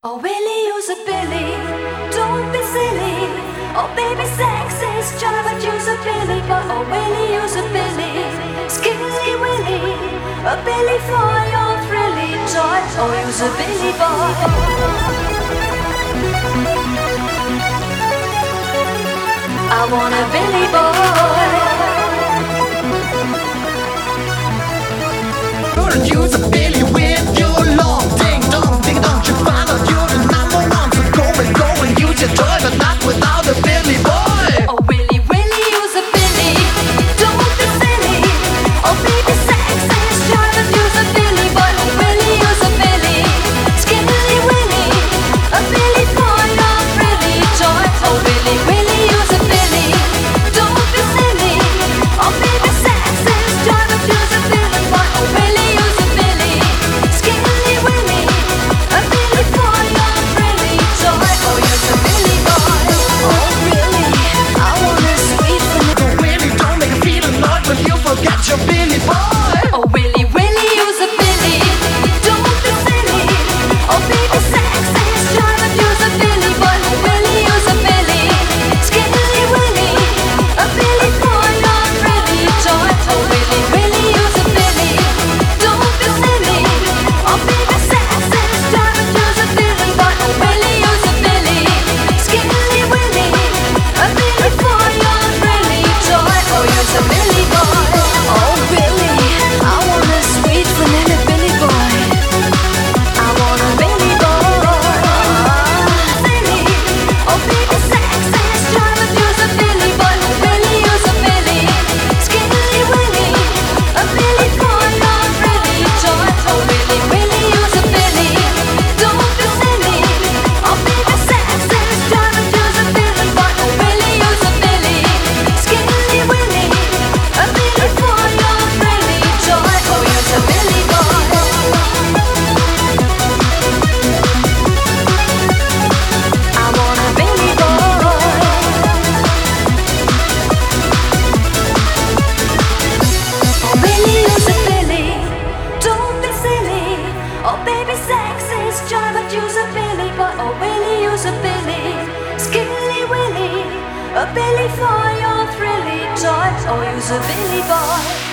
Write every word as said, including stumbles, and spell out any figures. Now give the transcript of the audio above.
Oh, Willie, use a Billy, don't be silly. Oh, baby, sex is joy, but use a Billy boy. Oh, Willie, use a Billy, skilly Willy, a Billy for your thrilly joy. Oh, use a Billy boy. I want a Billy boy. Use a Billy with your long ding dong, ding dong. You find out you're the number one, so go and go and use your toy, but not without a Billy boy. Oh, Willy, Willy, use a Billy, don't be silly. Oh, baby, sex is joy, but use a Billy boy. Oh, Willy, use a Billy, skilly Willy, a Billy for your thrilly joy. Oh, Willy, Willy, use a Billy, don't be silly. Oh, baby, sex is joy, but use a Billy boy. Oh, Willy, use a Billy, skilly Willy, a Billy for your thrilly joy. Oh, use a Billy boy. Oh, really? I want a sweet vanilla. Willy, don't make me feel annoyed when you forget your Billy boy. Oh, Willy, Willy, use a Billy, don't be silly. Oh, baby, sex is joy, but use a Billy boy. Oh, Willy, use a Billy, skilly Willy, a Billy for your thrilly joy. Oh, Willy, Willy, use a Billy, don't be silly. Oh, baby, sex is joy, but use a Billy boy. Oh, Willy, use a Billy, skilly Willy, a Billy for your thrilly joy. Oh, use a Billy boy. Oh, really? I want a sweet vanilla Billy boy. I want a Billy boy. Silly. Oh, baby, sex is joy, but use a Billy boy. Oh, Willy, use a Billy, skilly Willy, a Billy for your thrilly joy. Oh, Willy, Willy, use a Billy, don't be silly. Oh, baby, sex is joy, but use a Billy boy. Oh, Willy, use a Billy, skilly Willy, a Billy for your thrilly joy. Oh, use a Billy boy. I want a Billy boy. Oh, Billy, use a Billy, don't be silly. Oh, baby, sex is joy, but use a Billy boy. Oh, Willy, use a Billy, skilly Willy, a Billy for your thrilly joy. Oh, use a Billy boy.